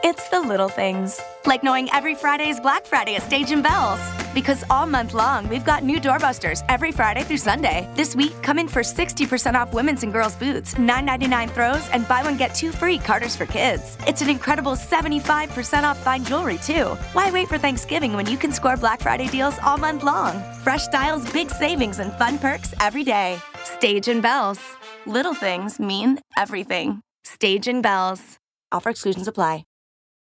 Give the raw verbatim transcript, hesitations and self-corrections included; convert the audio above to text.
It's the little things, like knowing every Friday is Black Friday at Stage and Bells. Because all month long, we've got new doorbusters every Friday through Sunday. This week, come in for sixty percent off women's and girls' boots, nine ninety-nine throws, and buy one, get two free Carters for kids. It's an incredible seventy-five percent off fine jewelry, too. Why wait for Thanksgiving when you can score Black Friday deals all month long? Fresh styles, big savings, and fun perks every day. Stage and Bells. Little things mean everything. Stage and Bells. Offer exclusions apply.